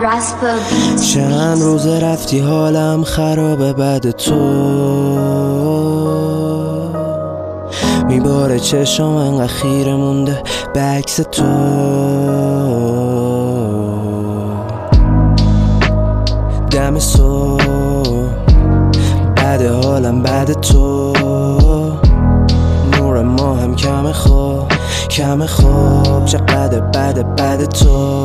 چند روز رفتی حالم خرابه بعد تو میباره چشم انقدر خیره مونده به عکس تو دم صبح بعد حالم بعد تو نور ماهم کم خواب چقدر بعد تو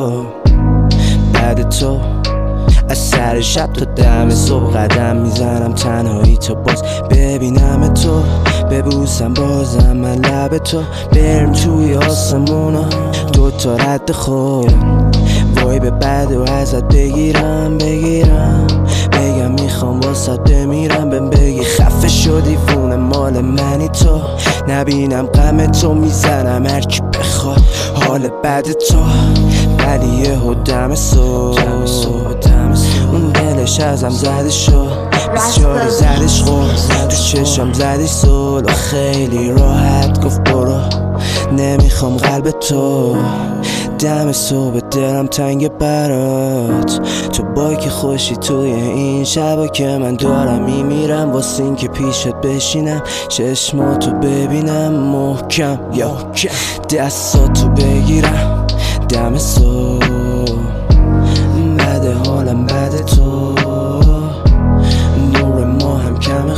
از سر شب تا دم صبح قدم میزنم تنهایی تو باز ببینم تو ببوسم بازم من لب تو برم توی آسمونا دوتا رد خوب وای به بعد و ازت بگیرم بگم میخوام واسه بمیرم بهم بگی خفه شدی فونه مال منی تو نبینم غم تو میزنم هرکی بخواد حال بعد تو ولی یهو دم صبح اون دلش ازم زده شد بسیاری زدش خورد تو چشم زدش سول و خیلی راحت گفت برو نمیخوام قلب تو دم صبح دلم تنگ برات تو با که خوشی توی این شبا که من دارم میمیرم واسه این که پیشت بشینم چشماتو ببینم محکم یا دستاتو بگیرم دم صبح بعد حالم بعد تو نور ماهم کم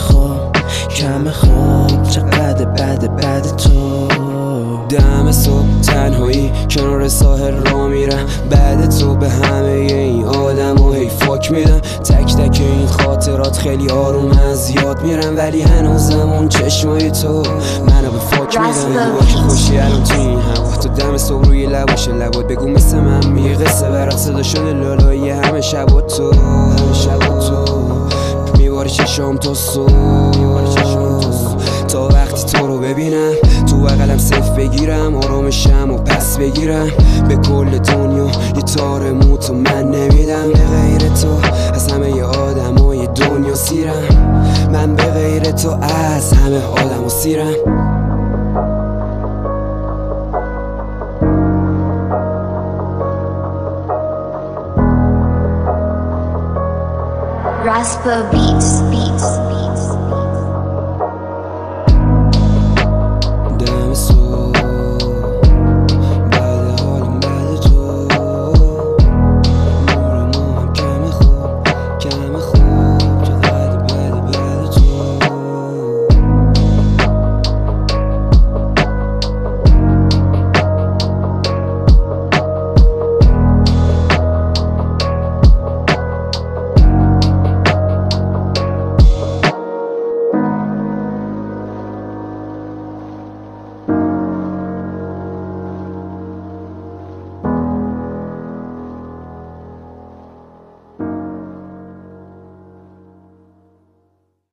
خواب چقدر بعد تو دم صبح تنهایی کنار ساحل را میرم بعد تو به همه این آدم و هی فاک میدم تک تک این خاطرات خیلی آروم از یاد میرم ولی هنوزم اون چشمای تو منو به فاک میدم با که خوشی الان تو این هوا تو دم صبح روی لباش لبات بگو مثل من میگه قصه برات صدا شده لالایی همه شبات تو میباری چشام تا صبح تا وقتی تو رو ببینم تو بغلم صف بگیرم آرامشم و پس بگیرم به کل دنیا یه تار موتو من نمیدم به غیر تو از همه آدمای دنیا سیرم من به غیر تو از همه آدم و سیرم Raspa Beats